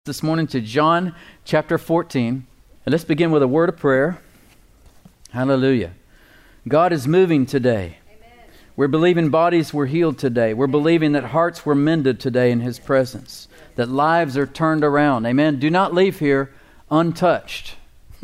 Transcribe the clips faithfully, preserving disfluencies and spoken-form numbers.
This morning to John chapter fourteen. And let's begin with a word of prayer. Hallelujah. God is moving today. Amen. We're believing bodies were healed today. We're believing that hearts were mended today in His presence. That lives are turned around. Amen. Do not leave here untouched.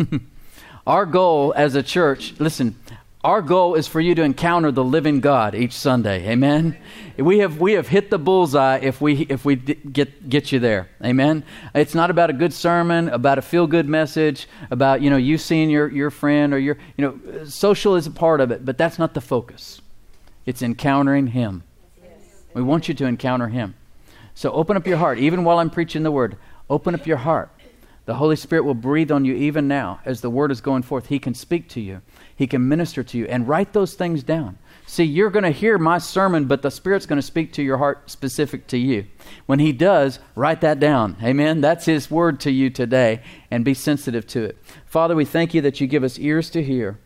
Our goal as a church, listen, our goal is for you to encounter the living God each Sunday. Amen. We have we have hit the bullseye if we if we get get you there. Amen. It's not about a good sermon, about a feel-good message, about you know you seeing your your friend or your you know social is a part of it, but that's not the focus. It's encountering Him. We want you to encounter Him. So open up your heart, even while I'm preaching the Word. Open up your heart. The Holy Spirit will breathe on you even now as the Word is going forth. He can speak to you. He can minister to you. And write those things down. See, you're going to hear my sermon, but the Spirit's going to speak to your heart specific to you. When He does, write that down. Amen? That's His Word to you today, and be sensitive to it. Father, we thank You that You give us ears to hear,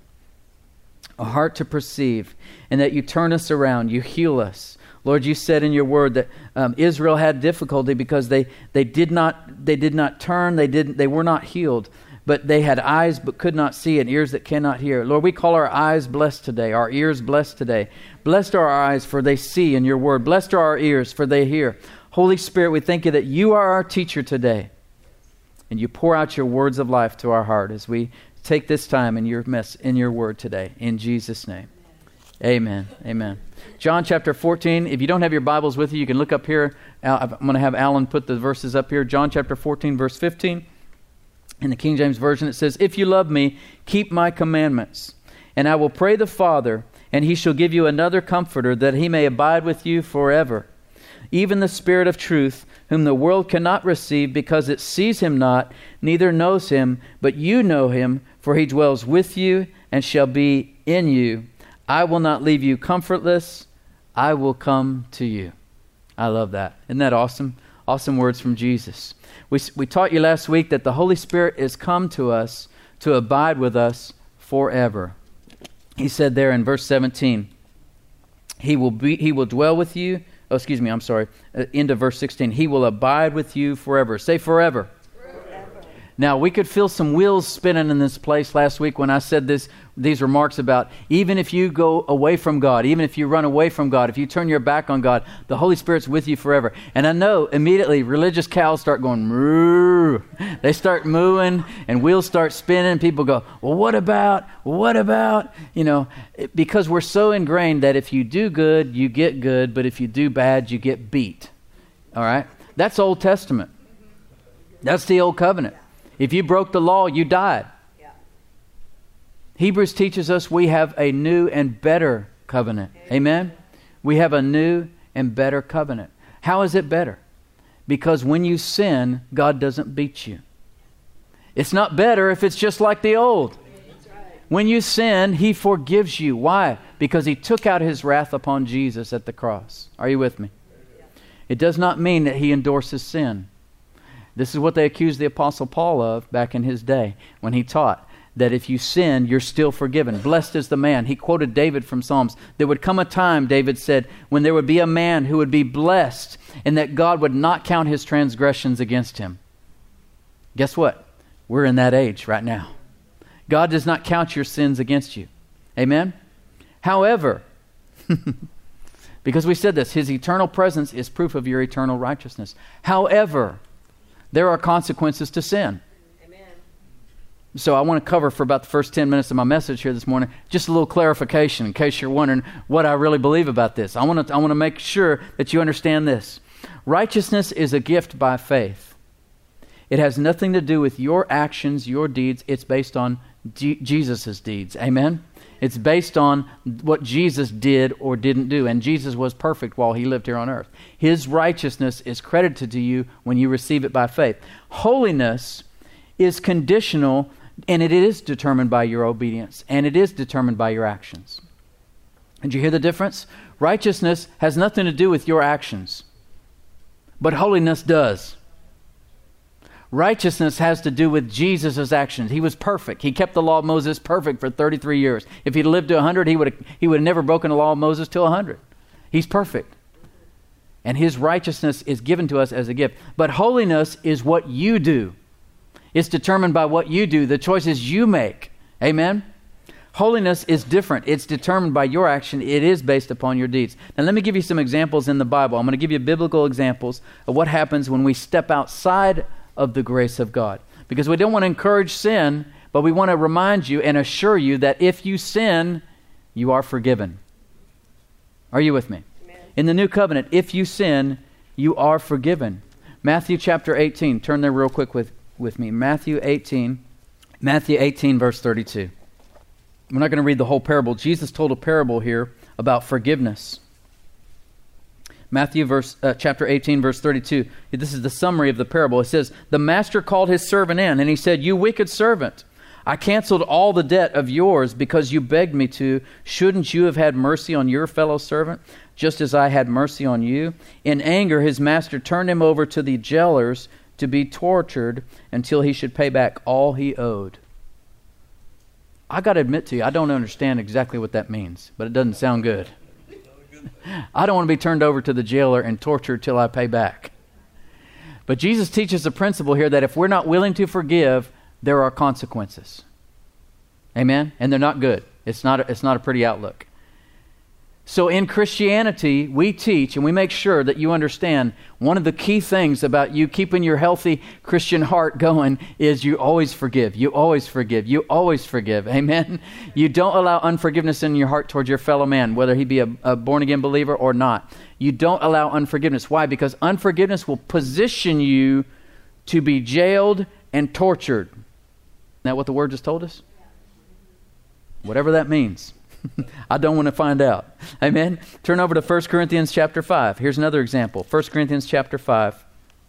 a heart to perceive, and that You turn us around. You heal us. Lord, You said in Your Word that um, Israel had difficulty because they, they did not they did not turn, they didn't they were not healed, but they had eyes but could not see and ears that cannot hear. Lord, we call our eyes blessed today, our ears blessed today. Blessed are our eyes, for they see in Your Word. Blessed are our ears, for they hear. Holy Spirit, we thank You that You are our teacher today, and You pour out Your words of life to our heart as we take this time in Your mess in Your Word today. In Jesus' name, Amen. Amen. John chapter fourteen. If you don't have your Bibles with you, you can look up here. I'm going to have Alan put the verses up here. John chapter fourteen, verse fifteen. In the King James Version, it says, "If you love Me, keep My commandments. And I will pray the Father, and He shall give you another Comforter, that He may abide with you forever. Even the Spirit of truth, whom the world cannot receive, because it sees Him not, neither knows Him. But you know Him, for He dwells with you and shall be in you. I will not leave you comfortless. I will come to you." I love that. Isn't that awesome? Awesome words from Jesus. We, we taught you last week that the Holy Spirit is come to us to abide with us forever. He said there in verse seventeen, He will be, He will dwell with you. Oh, excuse me, I'm sorry. Uh, into verse sixteen, He will abide with you forever. Say forever. Now, we could feel some wheels spinning in this place last week when I said this, these remarks about even if you go away from God, even if you run away from God, if you turn your back on God, the Holy Spirit's with you forever. And I know immediately religious cows start going, moo. They start mooing and wheels start spinning. People go, well, what about, what about, you know, it, because we're so ingrained that if you do good, you get good, but if you do bad, you get beat. All right? That's Old Testament. That's the Old Covenant. If you broke the law, you died. Yeah. Hebrews teaches us we have a new and better covenant. Amen. Amen? We have a new and better covenant. How is it better? Because when you sin, God doesn't beat you. It's not better if it's just like the old. Right. When you sin, He forgives you. Why? Because He took out His wrath upon Jesus at the cross. Are you with me? Yeah. It does not mean that He endorses sin. This is what they accused the Apostle Paul of back in his day when he taught that if you sin, you're still forgiven. Blessed is the man. He quoted David from Psalms. There would come a time, David said, when there would be a man who would be blessed and that God would not count his transgressions against him. Guess what? We're in that age right now. God does not count your sins against you. Amen? However, because we said this, His eternal presence is proof of your eternal righteousness. However, there are consequences to sin. Amen. So I want to cover for about the first ten minutes of my message here this morning, just a little clarification in case you're wondering what I really believe about this. I want to I want to make sure that you understand this. Righteousness is a gift by faith. It has nothing to do with your actions, your deeds. It's based on G- Jesus' deeds. Amen? It's based on what Jesus did or didn't do. And Jesus was perfect while He lived here on earth. His righteousness is credited to you when you receive it by faith. Holiness is conditional, and it is determined by your obedience. And it is determined by your actions. Did you hear the difference? Righteousness has nothing to do with your actions. But holiness does. Righteousness has to do with Jesus' actions. He was perfect. He kept the law of Moses perfect for thirty-three years. If he'd lived to one hundred, he would have he would have never broken the law of Moses till one hundred. He's perfect. And his righteousness is given to us as a gift. But holiness is what you do. It's determined by what you do, the choices you make. Amen? Holiness is different. It's determined by your action. It is based upon your deeds. Now let me give you some examples in the Bible. I'm going to give you biblical examples of what happens when we step outside of the grace of God. Because we don't want to encourage sin, but we want to remind you and assure you that if you sin, you are forgiven. Are you with me? Amen. In the new covenant, if you sin, you are forgiven. Matthew chapter eighteen. Turn there real quick with, with me. Matthew eighteen. Matthew eighteen, verse thirty-two. We're not going to read the whole parable. Jesus told a parable here about forgiveness. Matthew verse, uh, chapter eighteen, verse thirty-two. This is the summary of the parable. It says, the master called his servant in, and he said, you wicked servant, I canceled all the debt of yours because you begged me to. Shouldn't you have had mercy on your fellow servant, just as I had mercy on you? In anger, his master turned him over to the jailers to be tortured until he should pay back all he owed. I got to admit to you, I don't understand exactly what that means, but it doesn't sound good. I don't want to be turned over to the jailer and tortured till I pay back. But Jesus teaches a principle here that if we're not willing to forgive, there are consequences. Amen? And they're not good. It's not a, it's not a pretty outlook. So in Christianity, we teach and we make sure that you understand one of the key things about you keeping your healthy Christian heart going is you always forgive. You always forgive. You always forgive. Amen? You don't allow unforgiveness in your heart towards your fellow man, whether he be a, a born-again believer or not. You don't allow unforgiveness. Why? Because unforgiveness will position you to be jailed and tortured. Isn't that what the word just told us? Whatever that means. I don't want to find out. Amen. Turn over to First Corinthians chapter five. Here's another example. First Corinthians chapter five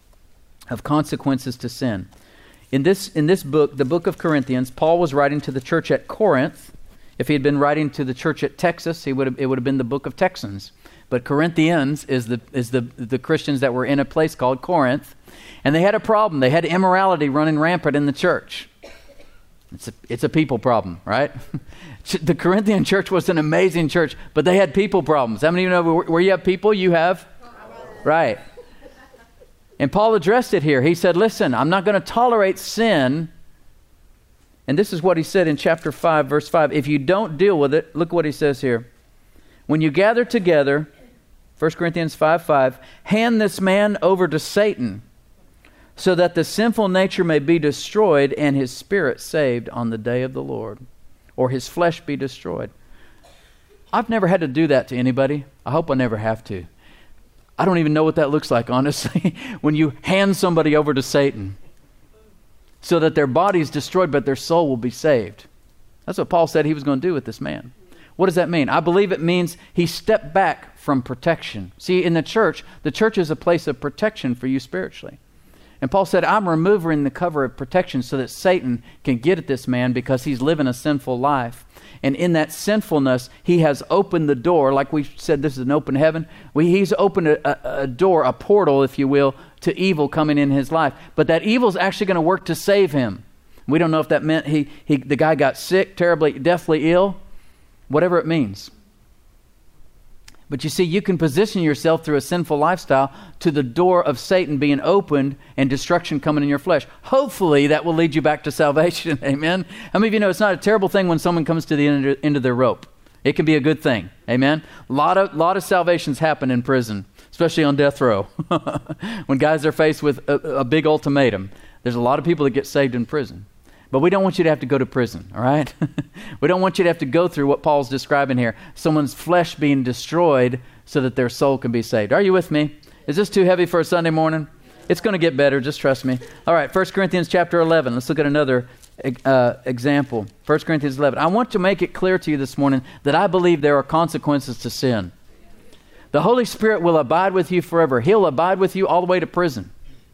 of consequences to sin. In this, in this book, the book of Corinthians, Paul was writing to the church at Corinth. If he had been writing to the church at Texas, he would have, it would have been the book of Texans. But Corinthians is the is the, the Christians that were in a place called Corinth. And they had a problem. They had immorality running rampant in the church. It's a, it's a people problem, right? The Corinthian church was an amazing church, but they had people problems. How many of you know where you have people, you have? Right. And Paul addressed it here. He said, listen, I'm not going to tolerate sin. And this is what he said in chapter five, verse five. If you don't deal with it, look what he says here. When you gather together, First Corinthians five five, hand this man over to Satan, so that the sinful nature may be destroyed and his spirit saved on the day of the Lord, or his flesh be destroyed. I've never had to do that to anybody. I hope I never have to. I don't even know what that looks like, honestly, when you hand somebody over to Satan so that their body is destroyed but their soul will be saved. That's what Paul said he was going to do with this man. What does that mean? I believe it means he stepped back from protection. See, in the church, the church is a place of protection for you spiritually. And Paul said, I'm removing the cover of protection so that Satan can get at this man because he's living a sinful life. And in that sinfulness, he has opened the door, like we said, this is an open heaven. We, he's opened a, a, a door, a portal, if you will, to evil coming in his life. But that evil is actually going to work to save him. We don't know if that meant he, he the guy got sick, terribly, deathly ill, whatever it means. But you see, you can position yourself through a sinful lifestyle to the door of Satan being opened and destruction coming in your flesh. Hopefully, that will lead you back to salvation. Amen? How many of you know it's not a terrible thing when someone comes to the end, end of their rope? It can be a good thing. Amen? A lot of, lot of salvations happen in prison, especially on death row. When guys are faced with a, a big ultimatum, there's a lot of people that get saved in prison. But we don't want you to have to go to prison, all right? We don't want you to have to go through what Paul's describing here. Someone's flesh being destroyed so that their soul can be saved. Are you with me? Is this too heavy for a Sunday morning? It's going to get better, just trust me. All right, First Corinthians chapter eleven. Let's look at another uh, example. First Corinthians eleven. I want to make it clear to you this morning that I believe there are consequences to sin. The Holy Spirit will abide with you forever. He'll abide with you all the way to prison.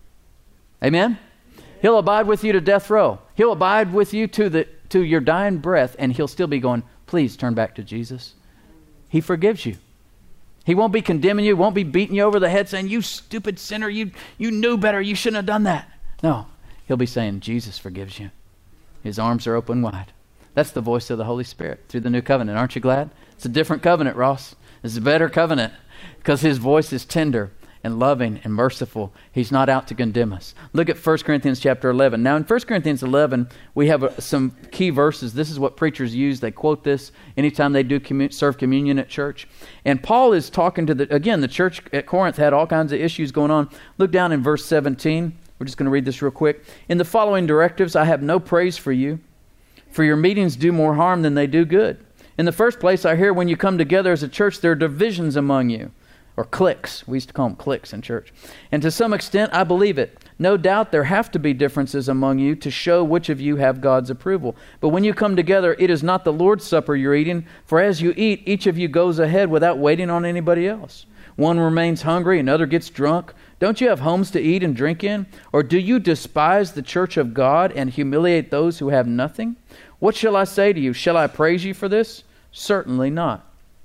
Amen? He'll abide with you to death row. He'll abide with you to the to your dying breath, and he'll still be going, please turn back to Jesus. He forgives you. He won't be condemning you, won't be beating you over the head saying, you stupid sinner, you, you knew better, you shouldn't have done that. No, he'll be saying, Jesus forgives you. His arms are open wide. That's the voice of the Holy Spirit through the new covenant. Aren't you glad? It's a different covenant, Ross. It's a better covenant because his voice is tender and loving and merciful. He's not out to condemn us. Look at First Corinthians chapter eleven. Now in First Corinthians eleven, we have a, some key verses. This is what preachers use. They quote this anytime they do commun- serve communion at church. And Paul is talking to the, again, the church at Corinth had all kinds of issues going on. Look down in verse seventeen. We're just going to read this real quick. In the following directives, I have no praise for you, for your meetings do more harm than they do good. In the first place, I hear when you come together as a church, there are divisions among you. Or cliques. We used to call them cliques in church. And to some extent, I believe it. No doubt there have to be differences among you to show which of you have God's approval. But when you come together, it is not the Lord's Supper you're eating, for as you eat, each of you goes ahead without waiting on anybody else. One remains hungry, another gets drunk. Don't you have homes to eat and drink in? Or do you despise the church of God and humiliate those who have nothing? What shall I say to you? Shall I praise you for this? Certainly not.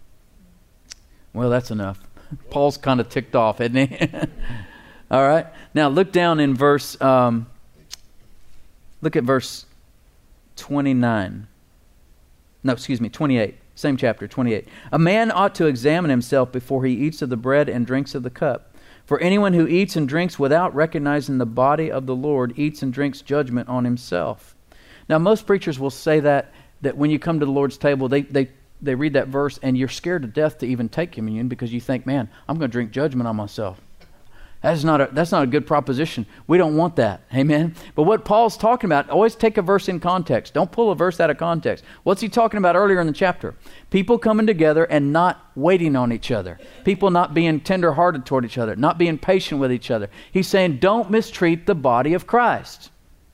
Well, that's enough. Paul's kind of ticked off, isn't he? All right. Now look down in verse, um, look at verse twenty-nine. No, excuse me, twenty-eight. Same chapter, twenty-eight. A man ought to examine himself before he eats of the bread and drinks of the cup. For anyone who eats and drinks without recognizing the body of the Lord eats and drinks judgment on himself. Now most preachers will say that, that when you come to the Lord's table, they, they They read that verse and you're scared to death to even take communion because you think, man, I'm going to drink judgment on myself. That's not a, that's not a good proposition. We don't want that. Amen? But what Paul's talking about, always take a verse in context. Don't pull a verse out of context. What's he talking about earlier in the chapter? People coming together and not waiting on each other. People not being tender-hearted toward each other, not being patient with each other. He's saying, don't mistreat the body of Christ.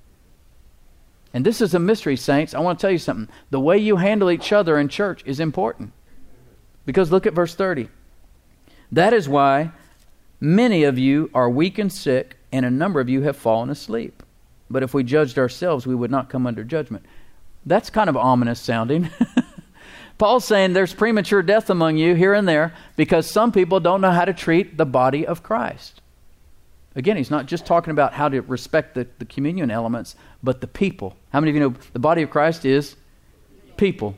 And this is a mystery, saints. I want to tell you something. The way you handle each other in church is important. Because look at verse thirty. That is why many of you are weak and sick, and a number of you have fallen asleep. But if we judged ourselves, we would not come under judgment. That's kind of ominous sounding. Paul's saying there's premature death among you here and there because some people don't know how to treat the body of Christ. Again, he's not just talking about how to respect the, the communion elements, but the people. How many of you know the body of Christ is people?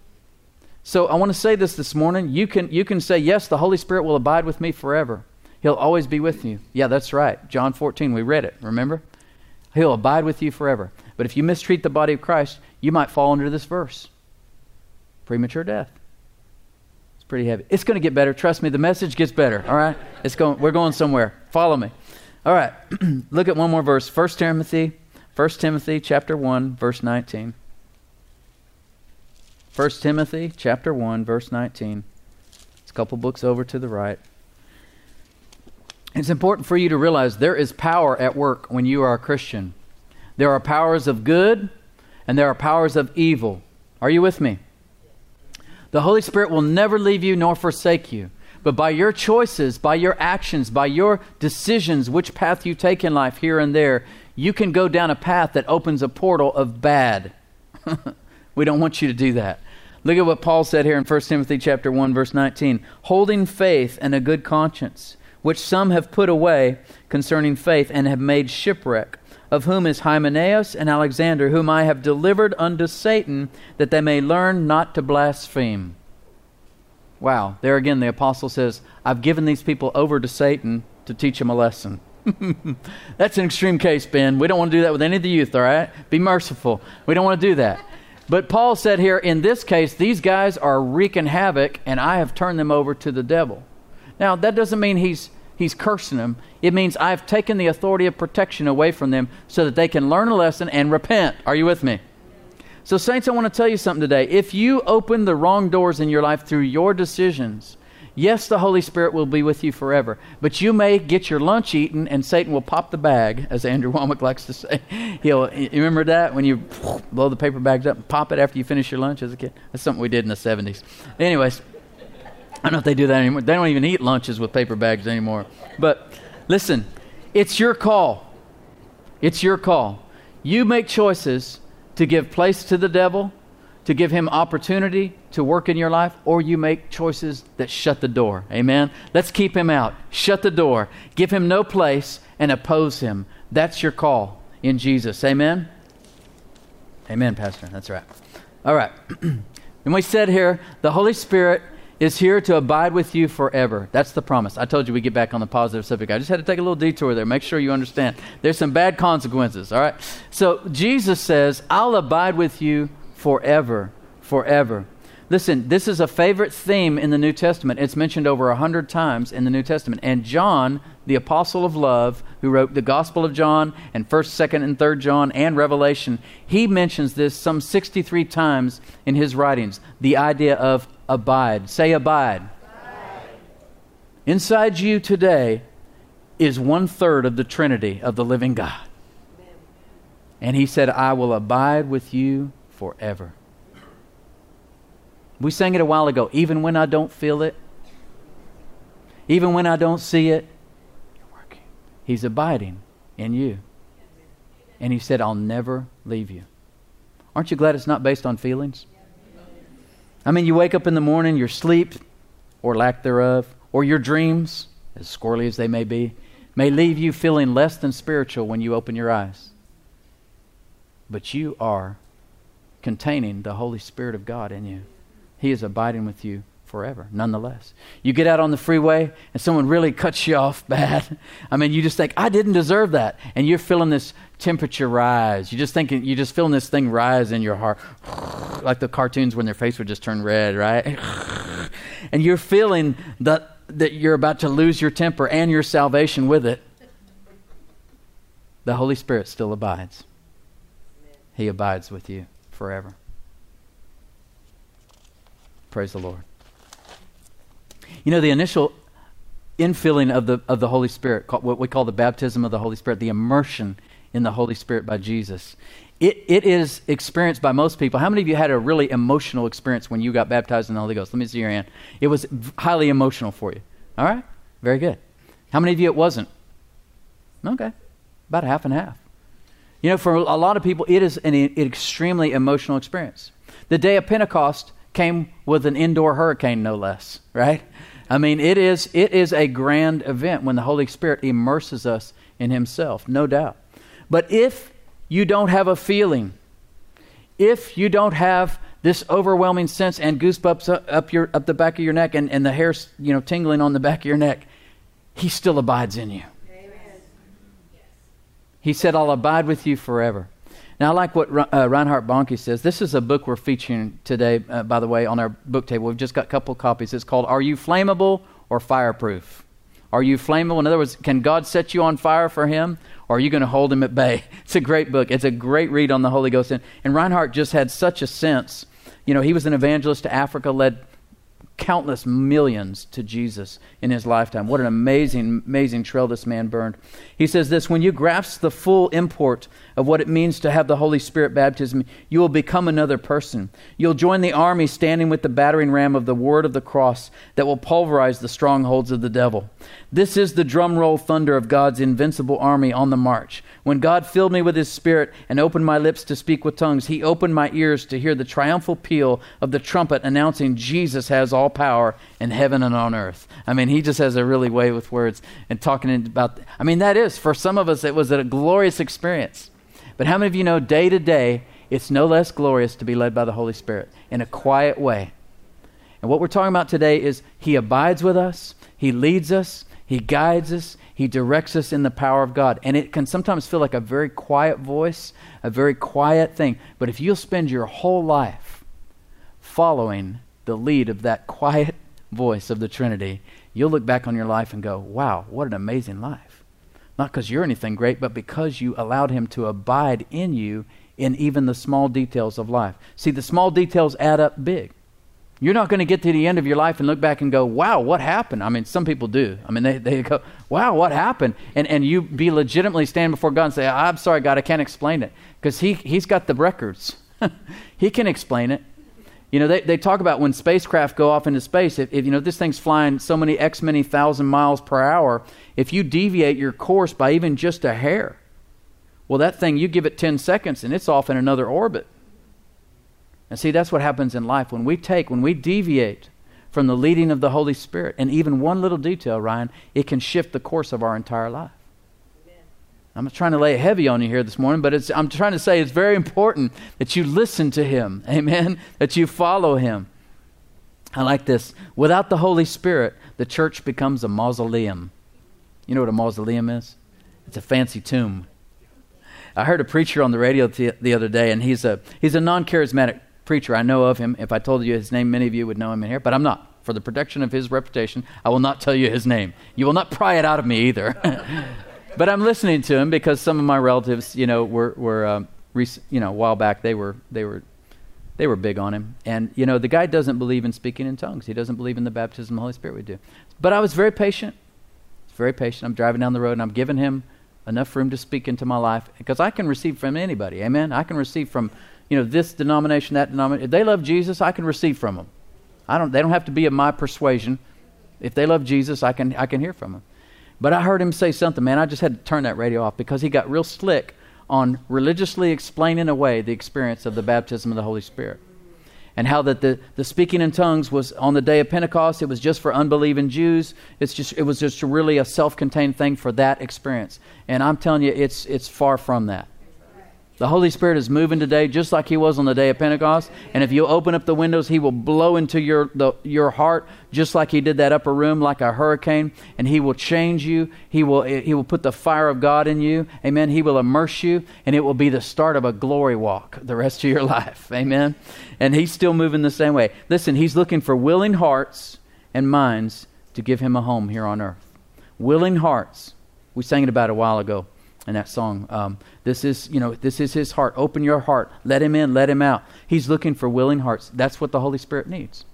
So I want to say this this morning. You can, you can say, yes, the Holy Spirit will abide with me forever. He'll always be with you. Yeah, that's right. John fourteen, we read it, remember? He'll abide with you forever. But if you mistreat the body of Christ, you might fall under this verse. Premature death. It's pretty heavy. It's going to get better. Trust me, the message gets better, all right? It's going. We're going somewhere. Follow me. All right, look at one more verse. First Timothy, First Timothy chapter one, verse nineteen. First Timothy chapter one, verse nineteen. It's a couple books over to the right. It's important for you to realize there is power at work when you are a Christian. There are powers of good and there are powers of evil. Are you with me? The Holy Spirit will never leave you nor forsake you. But by your choices, by your actions, by your decisions, which path you take in life here and there, you can go down a path that opens a portal of bad. We don't want you to do that. Look at what Paul said here in First Timothy chapter one, verse nineteen. Holding faith and a good conscience, which some have put away concerning faith and have made shipwreck, of whom is Hymenaeus and Alexander, whom I have delivered unto Satan, that they may learn not to blaspheme. Wow, there again the apostle says, I've given these people over to Satan to teach them a lesson. That's an extreme case, Ben. We don't want to do that with any of the youth, all right? Be merciful. We don't want to do that. But Paul said here, in this case, these guys are wreaking havoc, and I have turned them over to the devil. Now, that doesn't mean he's he's cursing them. It means I've taken the authority of protection away from them so that they can learn a lesson and repent. Are you with me? So, saints, I want to tell you something today. If you open the wrong doors in your life through your decisions, yes, the Holy Spirit will be with you forever. But you may get your lunch eaten and Satan will pop the bag, as Andrew Womack likes to say. He'll, you remember that? When you blow the paper bags up and pop it after you finish your lunch as a kid? That's something we did in the seventies. Anyways, I don't know if they do that anymore. They don't even eat lunches with paper bags anymore. But listen, it's your call. It's your call. You make choices to give place to the devil, to give him opportunity to work in your life, or you make choices that shut the door. Amen? Let's keep him out. Shut the door. Give him no place and oppose him. That's your call in Jesus. Amen? Amen, Pastor. That's right. All right. And we said here, the Holy Spirit is here to abide with you forever. That's the promise. I told you we get back on the positive subject. I just had to take a little detour there. Make sure you understand. There's some bad consequences, all right? So Jesus says, I'll abide with you forever, forever. Listen, this is a favorite theme in the New Testament. It's mentioned over a hundred times in the New Testament. And John, the apostle of love, who wrote the Gospel of John and first, second, and third John and Revelation, he mentions this some sixty-three times in his writings, the idea of abide. Say abide. Abide. Inside you today is one third of the Trinity of the living God. Amen. And he said, I will abide with you forever. We sang it a while ago. Even when I don't feel it, even when I don't see it, you're working. He's abiding in you. And he said, I'll never leave you. Aren't you glad it's not based on feelings? I mean, you wake up in the morning, your sleep, or lack thereof, or your dreams, as squirrely as they may be, may leave you feeling less than spiritual when you open your eyes. But you are containing the Holy Spirit of God in you. He is abiding with you forever, nonetheless. You get out on the freeway and someone really cuts you off bad. I mean, you just think, I didn't deserve that. And you're feeling this temperature rise. You're just thinking, you're just feeling this thing rise in your heart. Like the cartoons when their face would just turn red, right? And you're feeling that, that you're about to lose your temper and your salvation with it. The Holy Spirit still abides. He abides with you forever. Praise the Lord. You know, the initial infilling of the of the Holy Spirit, what we call the baptism of the Holy Spirit, the immersion in the Holy Spirit by Jesus, it it is experienced by most people. How many of you had a really emotional experience when you got baptized in the Holy Ghost? Let me see your hand. It was highly emotional for you. All right? Very good. How many of you it wasn't? Okay. About half and half. You know, for a lot of people, it is an, an extremely emotional experience. The day of Pentecost came with an indoor hurricane, no less, right? I mean, it is it is a grand event when the Holy Spirit immerses us in himself, no doubt. But if you don't have a feeling, if you don't have this overwhelming sense and goosebumps up, up your up the back of your neck and, and the hair, you know, tingling on the back of your neck, he still abides in you. Amen. He said, I'll abide with you forever. Now, I like what uh, Reinhard Bonnke says. This is a book we're featuring today, uh, by the way, on our book table. We've just got a couple copies. It's called Are You Flammable or Fireproof? Are you flammable? In other words, can God set you on fire for him, or are you going to hold him at bay? It's a great book. It's a great read on the Holy Ghost. And, and Reinhard just had such a sense. You know, he was an evangelist to Africa, led countless millions to Jesus in his lifetime. What an amazing, amazing trail this man burned. He says this, when you grasp the full import of what it means to have the Holy Spirit baptism, you will become another person. You'll join the army standing with the battering ram of the word of the cross that will pulverize the strongholds of the devil. This is the drum roll thunder of God's invincible army on the march. When God filled me with his Spirit and opened my lips to speak with tongues, he opened my ears to hear the triumphal peal of the trumpet announcing Jesus has all power in heaven and on earth. I mean, he just has a really way with words and talking about, I mean, that is, for some of us, it was a glorious experience. But how many of you know day to day, it's no less glorious to be led by the Holy Spirit in a quiet way? And what we're talking about today is he abides with us, he leads us, he guides us, he directs us in the power of God. And it can sometimes feel like a very quiet voice, a very quiet thing. But if you'll spend your whole life following the lead of that quiet voice of the Trinity, you'll look back on your life and go, wow, what an amazing life. Not because you're anything great, but because you allowed him to abide in you in even the small details of life. See, the small details add up big. You're not going to get to the end of your life and look back and go, wow, what happened? I mean, some people do. I mean, they, they go, wow, what happened? And and you be legitimately stand before God and say, I'm sorry, God, I can't explain it. Because he, he's got the records. He can explain it. You know, they, they talk about when spacecraft go off into space, if, if, you know, this thing's flying so many X many thousand miles per hour, if you deviate your course by even just a hair, well, that thing, you give it ten seconds and it's off in another orbit. And see, that's what happens in life. When we take, when we deviate from the leading of the Holy Spirit, and even one little detail, Ryan, it can shift the course of our entire life. Amen. I'm not trying to lay it heavy on you here this morning, but it's, I'm trying to say it's very important that you listen to him. Amen? That you follow him. I like this. Without the Holy Spirit, the church becomes a mausoleum. You know what a mausoleum is? It's a fancy tomb. I heard a preacher on the radio t- the other day, and he's a he's a non-charismatic preacher. I know of him. If I told you his name, many of you would know him in here, but I'm not. For the protection of his reputation, I will not tell you his name. You will not pry it out of me either. But I'm listening to him because some of my relatives, you know, were were um, rec- you know, a while back they were they were they were big on him. And you know, the guy doesn't believe in speaking in tongues. He doesn't believe in the baptism of the Holy Spirit we do. But I was very patient. Very patient. I'm driving down the road and I'm giving him enough room to speak into my life because I can receive from anybody. Amen. I can receive from, you know, this denomination, that denomination. If they love Jesus, I can receive from them. I don't. They don't have to be of my persuasion. If they love Jesus, I can. I can hear from them. But I heard him say something, man. I just had to turn that radio off because he got real slick on religiously explaining away the experience of the baptism of the Holy Spirit, and how that the, the speaking in tongues was on the day of Pentecost. It was just for unbelieving Jews. It's just. It was just really a self-contained thing for that experience. And I'm telling you, it's it's far from that. The Holy Spirit is moving today just like He was on the day of Pentecost. And if you open up the windows, He will blow into your the, your heart just like He did that upper room, like a hurricane. And He will change you. He will He will put the fire of God in you. Amen. He will immerse you. And it will be the start of a glory walk the rest of your life. Amen. And He's still moving the same way. Listen, He's looking for willing hearts and minds to give Him a home here on earth. Willing hearts. We sang it about a while ago. In that song, um, this is, you know, this is His heart. Open your heart. Let Him in, let Him out. He's looking for willing hearts. That's what the Holy Spirit needs.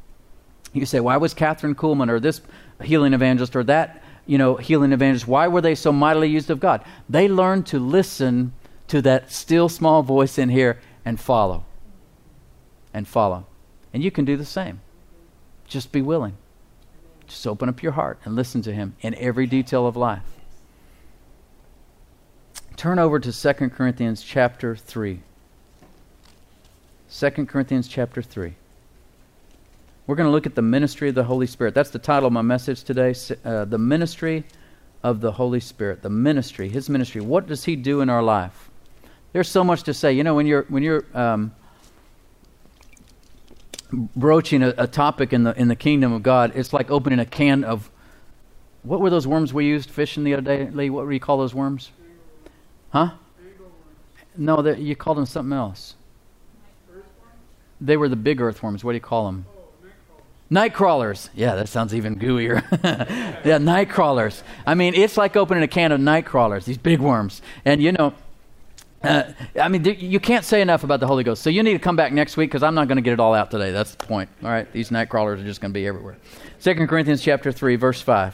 You say, why was Catherine Kuhlman or this healing evangelist or that, you know, healing evangelist, why were they so mightily used of God? They learned to listen to that still small voice in here and follow. And follow. And you can do the same. Just be willing. Just open up your heart and listen to Him in every detail of life. Turn over to Second Corinthians chapter three. Second Corinthians chapter three. We're going to look at the ministry of the Holy Spirit. That's the title of my message today. Uh, the ministry of the Holy Spirit. The ministry, His ministry. What does He do in our life? There's so much to say. You know, when you're when you're um, broaching a, a topic in the in the kingdom of God, it's like opening a can of. What were those worms we used fishing the other day, Lee? What do you call those worms? Huh? No, you called them something else. They were the big earthworms. What do you call them? Oh, night crawlers. Yeah, that sounds even gooier. Yeah, night crawlers. I mean, it's like opening a can of night crawlers, these big worms. And you know, uh, I mean, th- you can't say enough about the Holy Ghost. So you need to come back next week because I'm not going to get it all out today. That's the point. All right, these night crawlers are just going to be everywhere. Second Corinthians chapter three, verse five.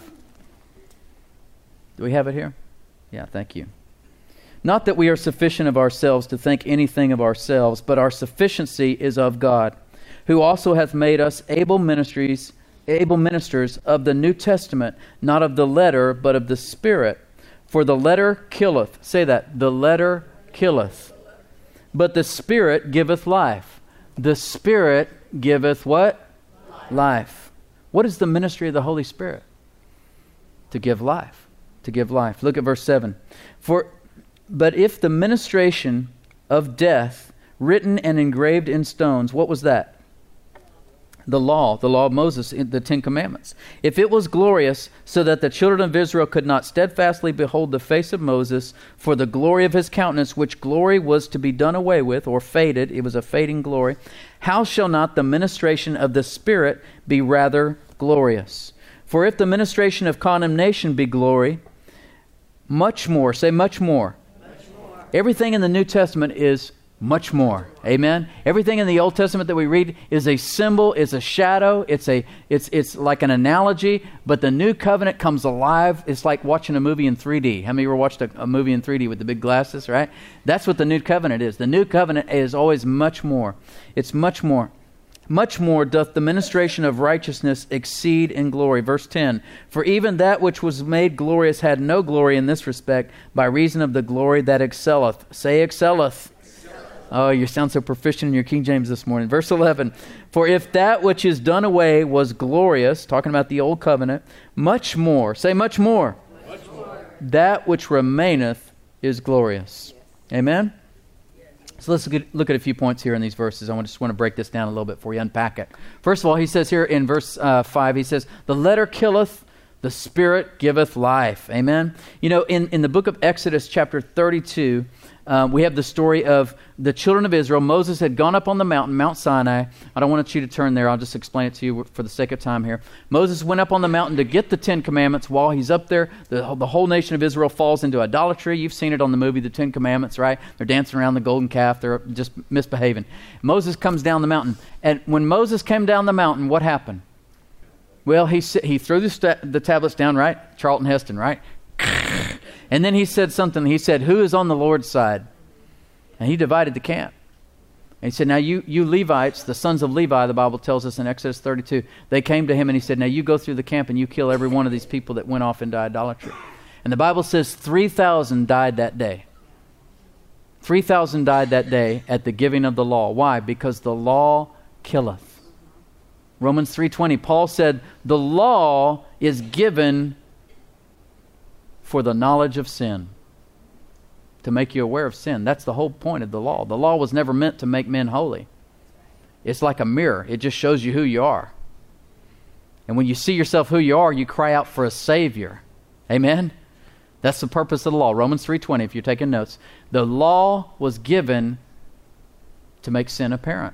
Do we have it here? Yeah, thank you. Not that we are sufficient of ourselves to think anything of ourselves, but our sufficiency is of God, who also hath made us able ministries, able ministers of the New Testament, not of the letter, but of the Spirit. For the letter killeth. Say that. The letter killeth. But the Spirit giveth life. The Spirit giveth what? Life. Life. What is the ministry of the Holy Spirit? To give life. To give life. Look at verse seven. For But if the ministration of death, written and engraved in stones, what was that? The law, the law of Moses, the Ten Commandments. If it was glorious, so that the children of Israel could not steadfastly behold the face of Moses for the glory of his countenance, which glory was to be done away with, or faded, it was a fading glory, how shall not the ministration of the Spirit be rather glorious? For if the ministration of condemnation be glory, much more, say much more. Everything in the New Testament is much more. Amen. Everything in the Old Testament that we read is a symbol, it's a shadow, it's a it's it's like an analogy, but the new covenant comes alive. It's like watching a movie in three D. How many of you ever watched a, a movie in three D with the big glasses, right? That's what the new covenant is. The new covenant is always much more. It's much more. Much more doth the ministration of righteousness exceed in glory. Verse ten, for even that which was made glorious had no glory in this respect, by reason of the glory that excelleth. Say excelleth. Excelleth. Oh, you sound so proficient in your King James this morning. Verse eleven, for if that which is done away was glorious, talking about the old covenant, much more, say much more, much more. That which remaineth is glorious. Amen? So let's look at, look at a few points here in these verses. I just want to break this down a little bit for you, unpack it. First of all, he says here in verse uh, five, he says, the letter killeth, the Spirit giveth life. Amen? You know, in, in the book of Exodus chapter thirty-two, um, we have the story of the children of Israel. Moses had gone up on the mountain, Mount Sinai. I don't want you to turn there. I'll just explain it to you for the sake of time here. Moses went up on the mountain to get the Ten Commandments. While he's up there, the, the whole nation of Israel falls into idolatry. You've seen it on the movie, The Ten Commandments, right? They're dancing around the golden calf. They're just misbehaving. Moses comes down the mountain. And when Moses came down the mountain, what happened? Well, he he threw the, st- the tablets down, right? Charlton Heston, right? And then he said something. He said, who is on the Lord's side? And he divided the camp. And he said, now you, you Levites, the sons of Levi, the Bible tells us in Exodus thirty-two, they came to him and he said, now you go through the camp and you kill every one of these people that went off into idolatry. And the Bible says three thousand died that day. three thousand died that day at the giving of the law. Why? Because the law killeth. Romans three twenty, Paul said, the law is given for the knowledge of sin, to make you aware of sin. That's the whole point of the law. The law was never meant to make men holy. It's like a mirror. It just shows you who you are. And when you see yourself who you are, you cry out for a Savior. Amen? That's the purpose of the law. Romans three twenty, if you're taking notes. The law was given to make sin apparent.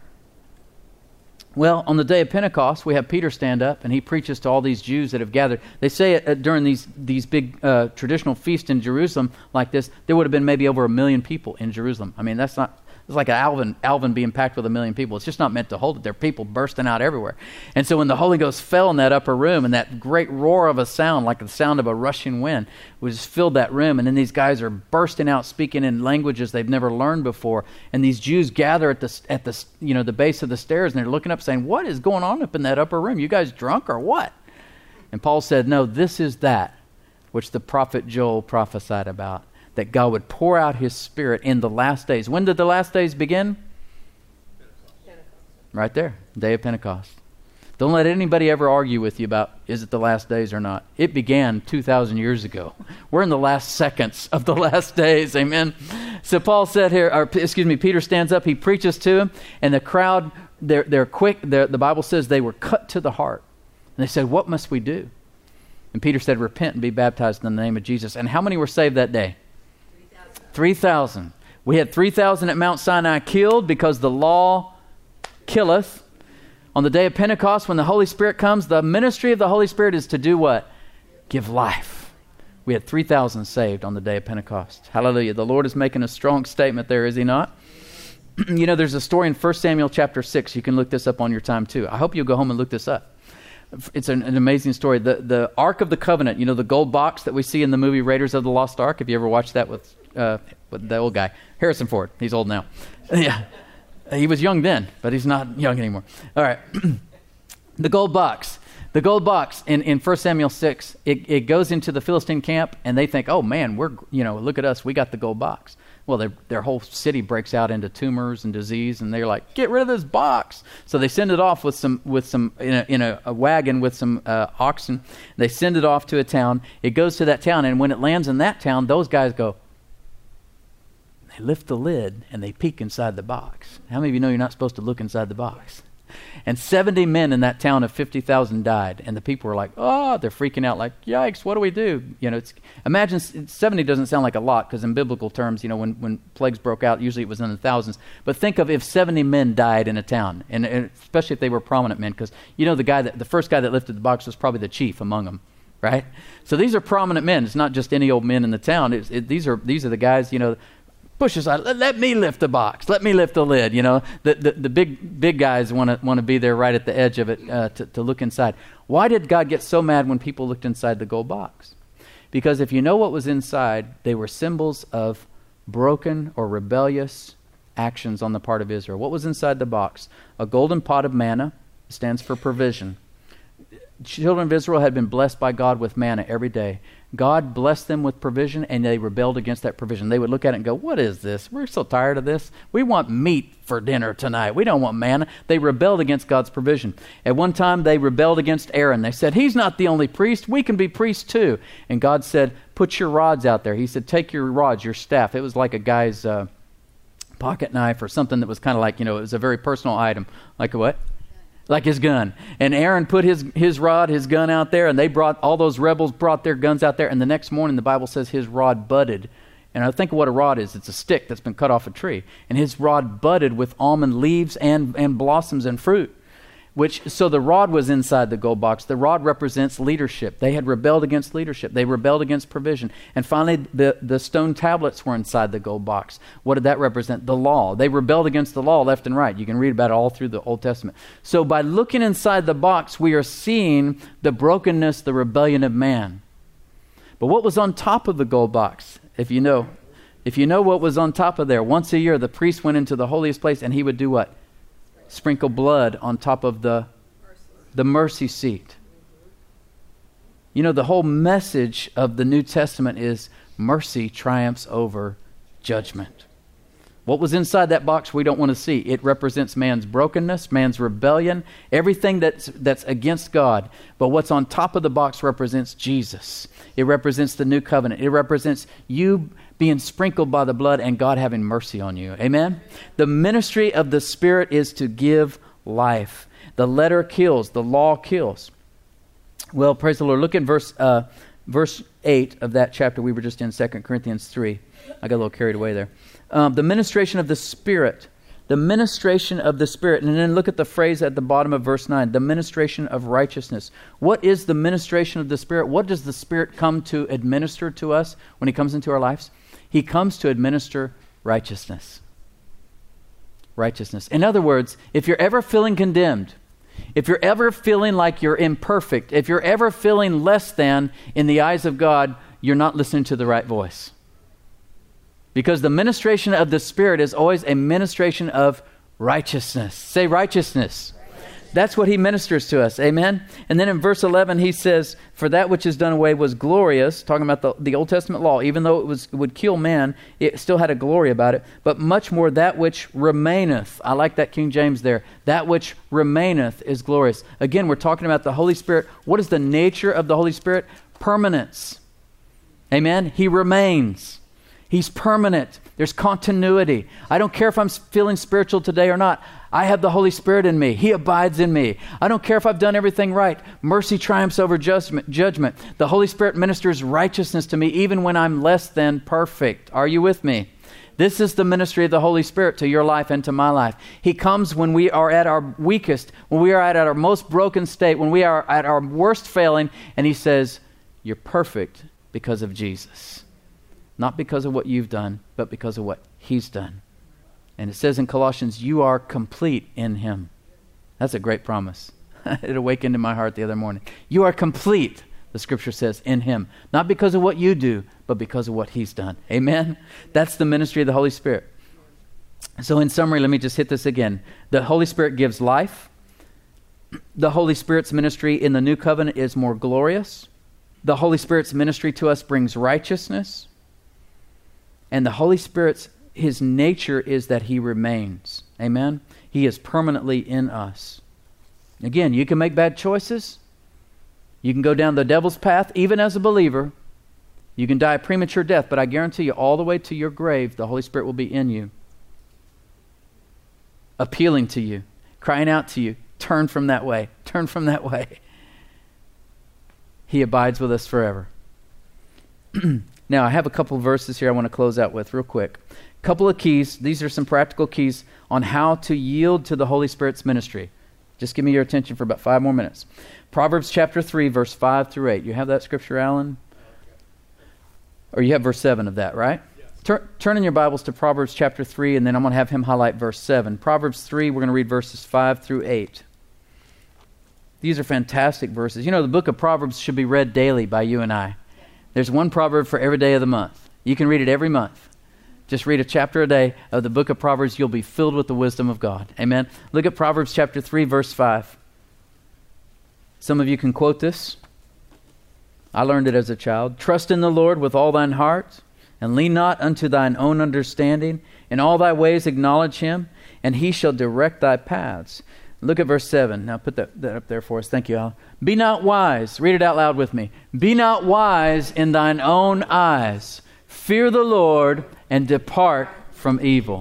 Well, on the day of Pentecost, we have Peter stand up, and he preaches to all these Jews that have gathered. They say uh, during these these big uh, traditional feasts in Jerusalem like this, there would have been maybe over a million people in Jerusalem. I mean, that's not, it's like an Alvin, Alvin being packed with a million people. It's just not meant to hold it. There are people bursting out everywhere. And so when the Holy Ghost fell in that upper room, and that great roar of a sound, like the sound of a rushing wind, was filled that room, and then these guys are bursting out, speaking in languages they've never learned before. And these Jews gather at the at the you know the base of the stairs, and they're looking up, saying, "What is going on up in that upper room? You guys drunk or what?" And Paul said, "No, this is that which the prophet Joel prophesied about, that God would pour out His Spirit in the last days." When did the last days begin? Pentecost. Right there, day of Pentecost. Don't let anybody ever argue with you about, is it the last days or not? It began two thousand years ago. We're in the last seconds of the last days, amen? So Paul said here, or excuse me, Peter stands up, he preaches to him, and the crowd, they're, they're quick. They're, the Bible says they were cut to the heart. And they said, "What must we do?" And Peter said, "Repent and be baptized in the name of Jesus." And how many were saved that day? three thousand. We had three thousand at Mount Sinai killed because the law killeth. On the day of Pentecost, when the Holy Spirit comes, the ministry of the Holy Spirit is to do what? Give life. We had three thousand saved on the day of Pentecost. Hallelujah. The Lord is making a strong statement there, is He not? You know, there's a story in First Samuel chapter six. You can look this up on your time too. I hope you'll go home and look this up. It's an, an amazing story. The, the Ark of the Covenant, you know, the gold box that we see in the movie Raiders of the Lost Ark. Have you ever watched that with, uh, with the old guy? Harrison Ford. He's old now. Yeah. He was young then, but he's not young anymore. All right. The gold box. The gold box in, in First Samuel six, it, it goes into the Philistine camp, and they think, "Oh man, we're, you know, look at us, we got the gold box." Well, their their whole city breaks out into tumors and disease, and they're like, "Get rid of this box!" So they send it off with some with some in a, in a, a wagon with some uh, oxen. They send it off to a town. It goes to that town, and when it lands in that town, those guys go. They lift the lid and they peek inside the box. How many of you know you're not supposed to look inside the box? And seventy men in that town of fifty thousand died, and the people were like, "Oh," they're freaking out, like, "Yikes! What do we do?" You know, it's imagine seventy doesn't sound like a lot, because in biblical terms, you know, when when plagues broke out, usually it was in the thousands. But think of if seventy men died in a town, and, and especially if they were prominent men, because you know the guy that the first guy that lifted the box was probably the chief among them, right? So these are prominent men. It's not just any old men in the town. It's, it, these are these are the guys, you know. Push aside. Let, let me lift the box. Let me lift the lid. You know, the the, the big big guys want to want to be there right at the edge of it uh, to to look inside. Why did God get so mad when people looked inside the gold box? Because if you know what was inside, they were symbols of broken or rebellious actions on the part of Israel. What was inside the box? A golden pot of manna, stands for provision. Children of Israel had been blessed by God with manna every day. God blessed them with provision, and they rebelled against that provision. They would look at it and go, "What is this? We're so tired of this. We want meat for dinner tonight. We don't want manna." They rebelled against God's provision. At one time, they rebelled against Aaron. They said, "He's not the only priest. We can be priests too." And God said, "Put your rods out there." He said, "Take your rods, your staff." It was like a guy's uh, pocket knife or something that was kind of like, you know, it was a very personal item. Like a what? Like his gun. And Aaron put his, his rod, his gun out there, and they brought, all those rebels brought their guns out there, and the next morning the Bible says his rod budded. And I think of what a rod is. It's a stick that's been cut off a tree. And his rod budded with almond leaves and, and blossoms and fruit. Which, so the rod was inside the gold box. The rod represents leadership. They had rebelled against leadership. They rebelled against provision. And finally, the, the stone tablets were inside the gold box. What did that represent? The law. They rebelled against the law left and right. You can read about it all through the Old Testament. So by looking inside the box, we are seeing the brokenness, the rebellion of man. But what was on top of the gold box? If you know, if you know what was on top of there, once a year the priest went into the holiest place and he would do what? Sprinkle blood on top of the, the mercy seat. You know, the whole message of the New Testament is mercy triumphs over judgment. What was inside that box we don't want to see. It represents man's brokenness, man's rebellion, everything that's that's against God. But what's on top of the box represents Jesus. It represents the new covenant. It represents you being sprinkled by the blood and God having mercy on you. Amen? The ministry of the Spirit is to give life. The letter kills. The law kills. Well, praise the Lord. Look at verse uh, verse eight of that chapter we were just in, Second Corinthians three. I got a little carried away there. Um, the ministration of the Spirit. The ministration of the Spirit. And then look at the phrase at the bottom of verse nine. The ministration of righteousness. What is the ministration of the Spirit? What does the Spirit come to administer to us when He comes into our lives? He comes to administer righteousness. Righteousness. In other words, if you're ever feeling condemned, if you're ever feeling like you're imperfect, if you're ever feeling less than in the eyes of God, you're not listening to the right voice. Because the ministration of the Spirit is always a ministration of righteousness. Say righteousness. That's what He ministers to us. Amen? And then in verse eleven, he says, for that which is done away was glorious, talking about the, the Old Testament law. Even though it was it would kill man, it still had a glory about it. But much more that which remaineth. I like that King James there. That which remaineth is glorious. Again, we're talking about the Holy Spirit. What is the nature of the Holy Spirit? Permanence. Amen? He remains. He's permanent. There's continuity. I don't care if I'm feeling spiritual today or not. I have the Holy Spirit in me. He abides in me. I don't care if I've done everything right. Mercy triumphs over judgment. judgment. The Holy Spirit ministers righteousness to me even when I'm less than perfect. Are you with me? This is the ministry of the Holy Spirit to your life and to my life. He comes when we are at our weakest, when we are at our most broken state, when we are at our worst failing, and He says, you're perfect because of Jesus. Not because of what you've done, but because of what He's done. And it says in Colossians, you are complete in Him. That's a great promise. It awakened in my heart the other morning. You are complete, the Scripture says, in Him. Not because of what you do, but because of what He's done. Amen? That's the ministry of the Holy Spirit. So in summary, let me just hit this again. The Holy Spirit gives life. The Holy Spirit's ministry in the New Covenant is more glorious. The Holy Spirit's ministry to us brings righteousness. And the Holy Spirit's, His nature is that He remains. Amen? He is permanently in us. Again, you can make bad choices. You can go down the devil's path, even as a believer. You can die a premature death, but I guarantee you, all the way to your grave, the Holy Spirit will be in you. Appealing to you, crying out to you, turn from that way, turn from that way. He abides with us forever. Now, I have a couple of verses here I want to close out with real quick. A couple of keys. These are some practical keys on how to yield to the Holy Spirit's ministry. Just give me your attention for about five more minutes. Proverbs chapter three, verse five through eight. You have that scripture, Alan? Or you have verse seven of that, right? Yes. Turn, turn in your Bibles to Proverbs chapter three, and then I'm going to have him highlight verse seven. Proverbs three, we're going to read verses five through eight. These are fantastic verses. You know, the book of Proverbs should be read daily by you and I. There's one proverb for every day of the month. You can read it every month. Just read a chapter a day of the book of Proverbs. You'll be filled with the wisdom of God. Amen. Look at Proverbs chapter three, verse five. Some of you can quote this. I learned it as a child. Trust in the Lord with all thine heart, and lean not unto thine own understanding. In all thy ways acknowledge Him, and He shall direct thy paths. Look at verse seven. Now put that, that up there for us. Thank you, Al. Be not wise. Read it out loud with me. Be not wise in thine own eyes. Fear the Lord and depart from evil.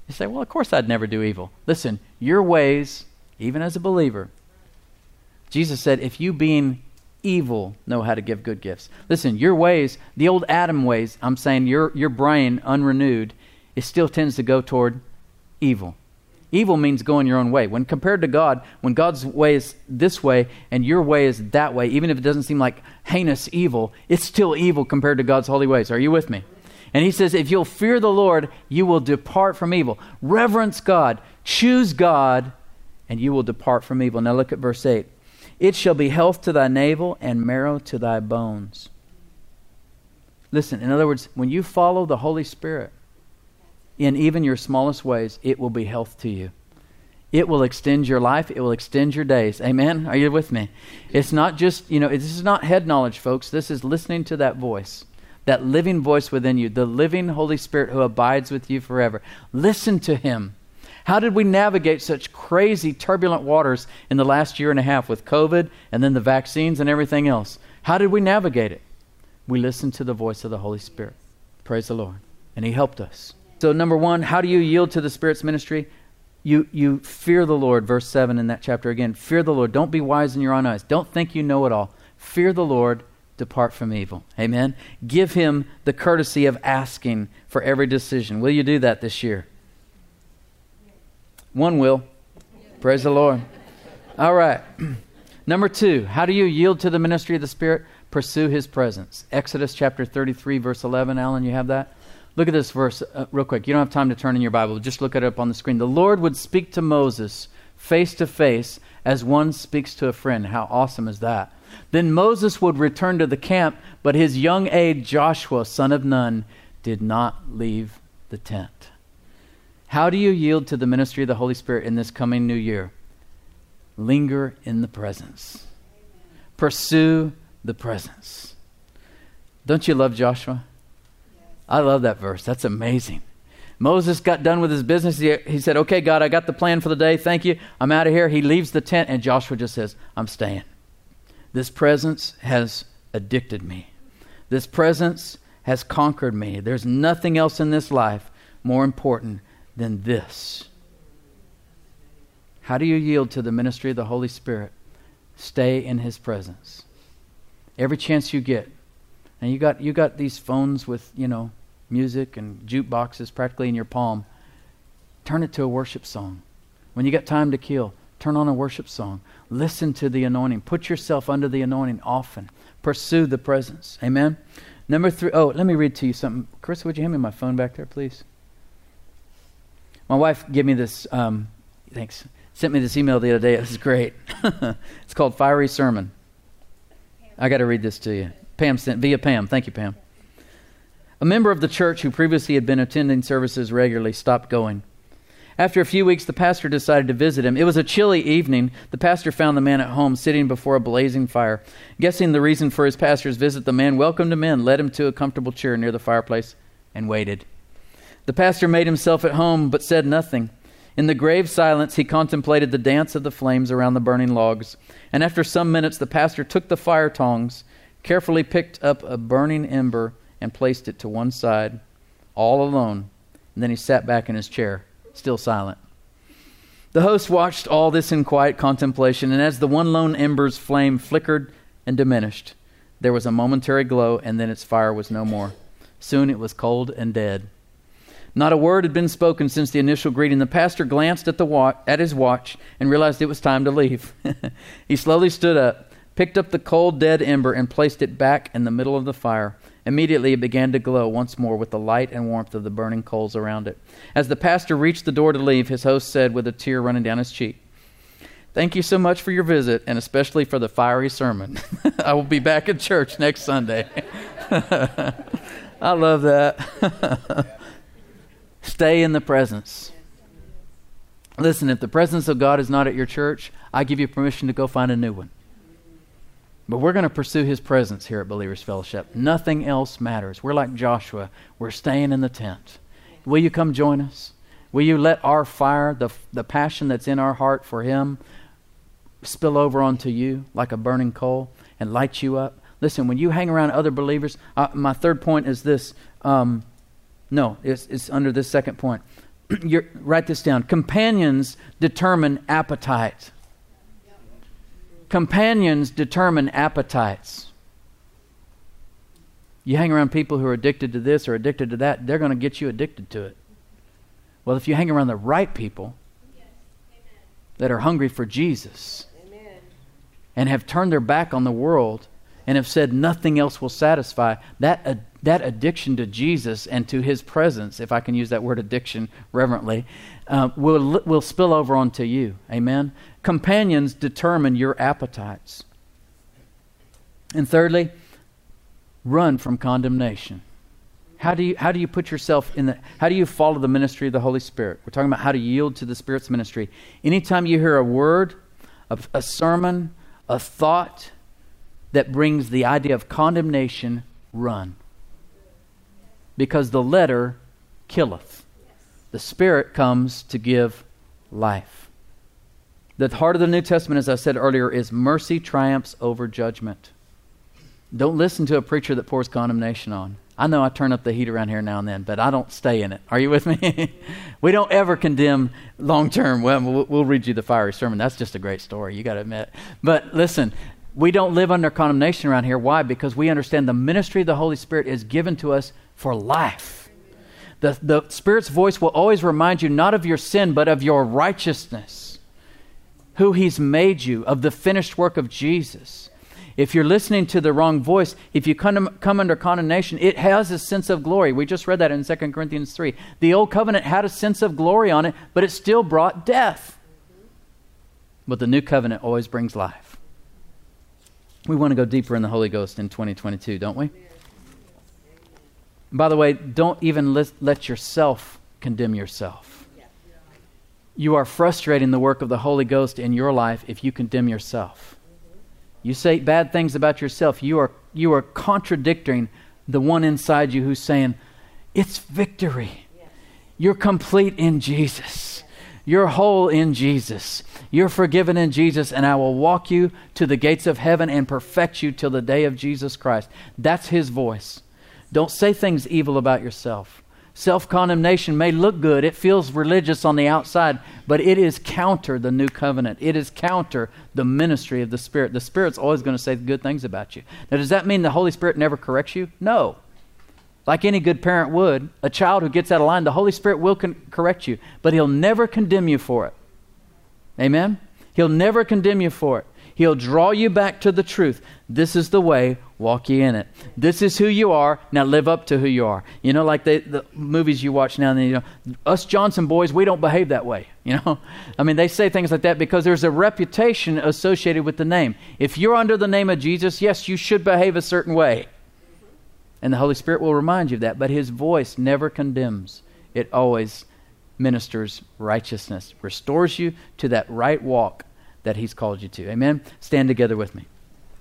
You say, well, of course I'd never do evil. Listen, your ways, even as a believer, Jesus said, if you being evil know how to give good gifts. Listen, your ways, the old Adam ways, I'm saying your your brain unrenewed, it still tends to go toward evil. Evil means going your own way. When compared to God, when God's way is this way and your way is that way, even if it doesn't seem like heinous evil, it's still evil compared to God's holy ways. Are you with me? And he says, if you'll fear the Lord, you will depart from evil. Reverence God. Choose God, and you will depart from evil. Now look at verse eight. It shall be health to thy navel and marrow to thy bones. Listen, in other words, when you follow the Holy Spirit in even your smallest ways, it will be health to you. It will extend your life. It will extend your days. Amen? Are you with me? It's not just, you know, this is not head knowledge, folks. This is listening to that voice, that living voice within you, the living Holy Spirit who abides with you forever. Listen to him. How did we navigate such crazy, turbulent waters in the last year and a half with COVID and then the vaccines and everything else? How did we navigate it? We listened to the voice of the Holy Spirit. Praise the Lord. And he helped us. So number one, how do you yield to the Spirit's ministry? You you fear the Lord, verse seven in that chapter again. Fear the Lord. Don't be wise in your own eyes. Don't think you know it all. Fear the Lord. Depart from evil. Amen? Give him the courtesy of asking for every decision. Will you do that this year? One will. Praise the Lord. All right. Number two, how do you yield to the ministry of the Spirit? Pursue his presence. Exodus chapter thirty-three, verse eleven. Alan, you have that? Look at this verse uh, real quick. You don't have time to turn in your Bible. Just look it up on the screen. The Lord would speak to Moses face to face as one speaks to a friend. How awesome is that? Then Moses would return to the camp, but his young aide Joshua, son of Nun, did not leave the tent. How do you yield to the ministry of the Holy Spirit in this coming new year? Linger in the presence. Pursue the presence. Don't you love Joshua? I love that verse. That's amazing. Moses got done with his business. He, he said, okay, God, I got the plan for the day. Thank you. I'm out of here. He leaves the tent, and Joshua just says, I'm staying. This presence has addicted me. This presence has conquered me. There's nothing else in this life more important than this. How do you yield to the ministry of the Holy Spirit? Stay in his presence. Every chance you get. And you got you got these phones with, you know, music and jukeboxes practically in your palm. Turn it to a worship song. When you got time to kill, turn on a worship song. Listen to the anointing. Put yourself under the anointing often. Pursue the presence. Amen? Number three. Oh, let me read to you something. Chris, would you hand me my phone back there, please? My wife gave me this, um, thanks, sent me this email the other day. This is great. It's called Fiery Sermon. I got to read this to you. Pam sent, via Pam. Thank you, Pam. A member of the church who previously had been attending services regularly stopped going. After a few weeks, the pastor decided to visit him. It was a chilly evening. The pastor found the man at home, sitting before a blazing fire. Guessing the reason for his pastor's visit, the man welcomed him in, led him to a comfortable chair near the fireplace, and waited. The pastor made himself at home, but said nothing. In the grave silence, he contemplated the dance of the flames around the burning logs. And after some minutes, the pastor took the fire tongs, carefully picked up a burning ember, and placed it to one side, all alone. And then he sat back in his chair, still silent. The host watched all this in quiet contemplation, and as the one lone ember's flame flickered and diminished, there was a momentary glow, and then its fire was no more. Soon it was cold and dead. Not a word had been spoken since the initial greeting. The pastor glanced at the wa- at his watch and realized it was time to leave. He slowly stood up, picked up the cold, dead ember, and placed it back in the middle of the fire. Immediately it began to glow once more with the light and warmth of the burning coals around it. As the pastor reached the door to leave, his host said with a tear running down his cheek, "Thank you so much for your visit, and especially for the fiery sermon. I will be back at church next Sunday." I love that. Stay in the presence. Listen, if the presence of God is not at your church, I give you permission to go find a new one. But we're going to pursue his presence here at Believers Fellowship. Nothing else matters. We're like Joshua. We're staying in the tent. Will you come join us? Will you let our fire, the, the passion that's in our heart for him, spill over onto you like a burning coal and light you up? Listen, when you hang around other believers, uh, my third point is this. Um, no, it's, it's under this second point. you're, write this down. Companions determine appetite. Companions determine appetites. You hang around people who are addicted to this or addicted to that, they're going to get you addicted to it. Well, if you hang around the right people that are hungry for Jesus and have turned their back on the world and have said nothing else will satisfy, that uh, that addiction to Jesus and to His presence, if I can use that word addiction reverently, uh, will will spill over onto you. Amen? Companions determine your appetites. And thirdly, run from condemnation. How do you how do you put yourself in the how do you follow the ministry of the Holy Spirit? We're talking about how to yield to the Spirit's ministry. Anytime you hear a word, a, a sermon, a thought that brings the idea of condemnation, run. Because the letter killeth. The Spirit comes to give life. The heart of the New Testament, as I said earlier, is mercy triumphs over judgment. Don't listen to a preacher that pours condemnation on. I know I turn up the heat around here now and then, but I don't stay in it. Are you with me? We don't ever condemn long term. Well, we'll read you the fiery sermon. That's just a great story, you got to admit. But listen, we don't live under condemnation around here. Why? Because we understand the ministry of the Holy Spirit is given to us for life. The, the Spirit's voice will always remind you not of your sin, but of your righteousness, who He's made you, of the finished work of Jesus. If you're listening to the wrong voice, if you come, come under condemnation, it has a sense of glory. We just read that in Second Corinthians three. The old covenant had a sense of glory on it, but it still brought death. But the new covenant always brings life. We want to go deeper in the Holy Ghost in twenty twenty-two, don't we? By the way, don't even let, let yourself condemn yourself. You are frustrating the work of the Holy Ghost in your life if you condemn yourself. You say bad things about yourself. You are you are contradicting the one inside you who's saying, it's victory. You're complete in Jesus. You're whole in Jesus. You're forgiven in Jesus, and I will walk you to the gates of heaven and perfect you till the day of Jesus Christ. That's His voice. Don't say things evil about yourself. Self-condemnation may look good. It feels religious on the outside, but it is counter the new covenant. It is counter the ministry of the Spirit. The Spirit's always going to say good things about you. Now, does that mean the Holy Spirit never corrects you? No. Like any good parent would, a child who gets out of line, the Holy Spirit will con- correct you, but He'll never condemn you for it. Amen? He'll never condemn you for it. He'll draw you back to the truth. This is the way, walk ye in it. This is who you are, now live up to who you are. You know, like the, the movies you watch now and then, you know, us Johnson boys, we don't behave that way, you know. I mean, they say things like that because there's a reputation associated with the name. If you're under the name of Jesus, yes, you should behave a certain way. And the Holy Spirit will remind you of that, but His voice never condemns. It always ministers righteousness, restores you to that right walk that He's called you to. Amen? Stand together with me.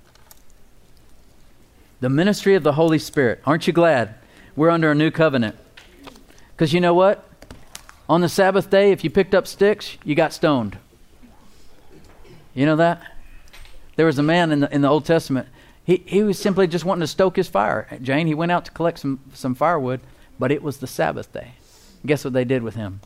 The ministry of the Holy Spirit. Aren't you glad we're under a new covenant? Because you know what? On the Sabbath day, if you picked up sticks, you got stoned. You know that? There was a man in the in the Old Testament. He he was simply just wanting to stoke his fire. Jane, he went out to collect some, some firewood, but it was the Sabbath day. Guess what they did with him?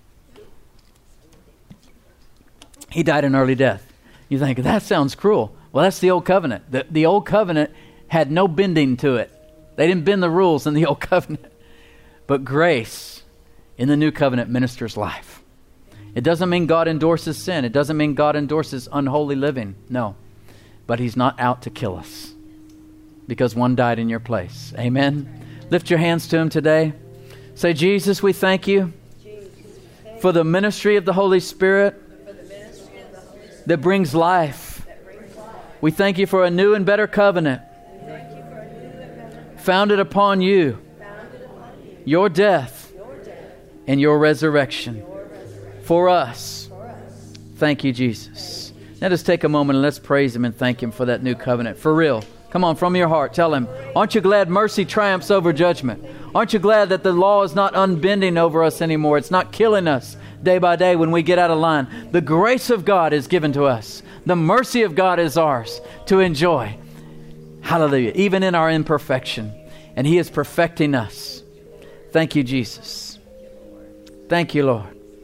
He died an early death. You think, that sounds cruel. Well, that's the Old Covenant. The, the Old Covenant had no bending to it. They didn't bend the rules in the Old Covenant. But grace in the New Covenant ministers life. It doesn't mean God endorses sin. It doesn't mean God endorses unholy living. No. But He's not out to kill us because one died in your place. Amen? Lift your hands to Him today. Say, Jesus, we thank You for the ministry of the Holy Spirit that brings life. We thank You for a new and better covenant founded upon You, Your death, and Your resurrection for us. Thank You, Jesus. Let us take a moment and let's praise Him and thank Him for that new covenant. For real. Come on, from your heart, tell Him, aren't you glad mercy triumphs over judgment? Aren't you glad that the law is not unbending over us anymore? It's not killing us day by day when we get out of line. The grace of God is given to us. The mercy of God is ours to enjoy. Hallelujah. Even in our imperfection. And He is perfecting us. Thank You, Jesus. Thank You, Lord.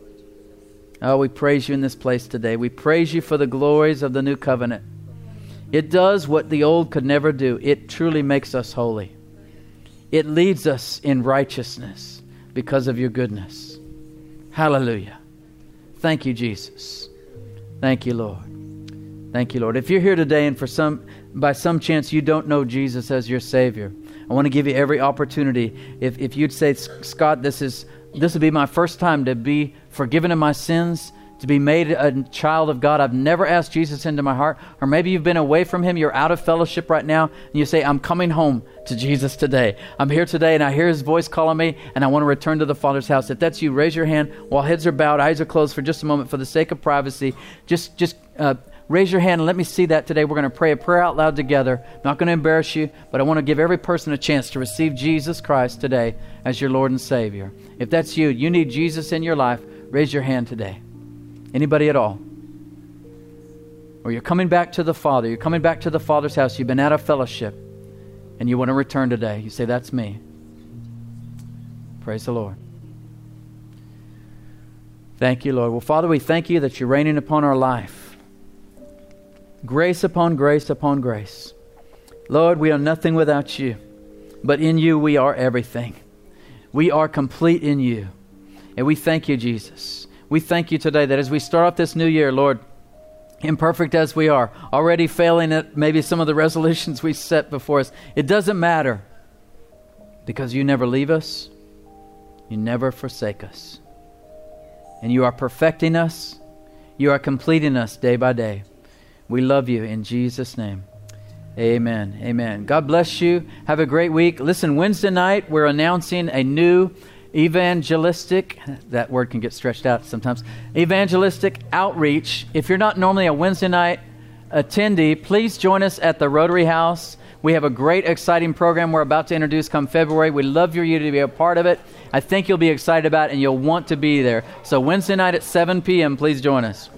Oh, we praise you in this place today. We praise you for the glories of the new covenant. It does what the old could never do. It truly makes us holy. It leads us in righteousness because of your goodness. Hallelujah. Thank you, Jesus. Thank you, Lord. Thank you, Lord. If you're here today and for some, by some chance you don't know Jesus as your Savior, I want to give you every opportunity. If, if you'd say, Scott, this is this would be my first time to be forgiven of my sins, to be made a child of God. I've never asked Jesus into my heart. Or maybe you've been away from Him. You're out of fellowship right now. And you say, I'm coming home to Jesus today. I'm here today and I hear His voice calling me and I want to return to the Father's house. If that's you, raise your hand while heads are bowed, eyes are closed for just a moment for the sake of privacy. Just, just uh, raise your hand and let me see that today. We're going to pray a prayer out loud together. I'm not going to embarrass you, but I want to give every person a chance to receive Jesus Christ today as your Lord and Savior. If that's you, you need Jesus in your life, raise your hand today. Anybody at all? Or you're coming back to the Father. You're coming back to the Father's house. You've been out of fellowship and you want to return today. You say, that's me. Praise the Lord. Thank you, Lord. Well, Father, we thank you that you're reigning upon our life. Grace upon grace upon grace. Lord, we are nothing without you, but in you we are everything. We are complete in you. And we thank you, Jesus. We thank you today that as we start off this new year, Lord, imperfect as we are, already failing at maybe some of the resolutions we set before us, it doesn't matter because you never leave us, you never forsake us. And you are perfecting us, you are completing us day by day. We love you in Jesus' name. Amen. Amen. God bless you. Have a great week. Listen, Wednesday night, we're announcing a new evangelistic, that word can get stretched out sometimes, evangelistic outreach. If you're not normally a Wednesday night attendee, please join us at the Rotary House. We have a great, exciting program we're about to introduce come February. We'd love for you to be a part of it. I think you'll be excited about it and you'll want to be there. So Wednesday night at seven p.m., please join us.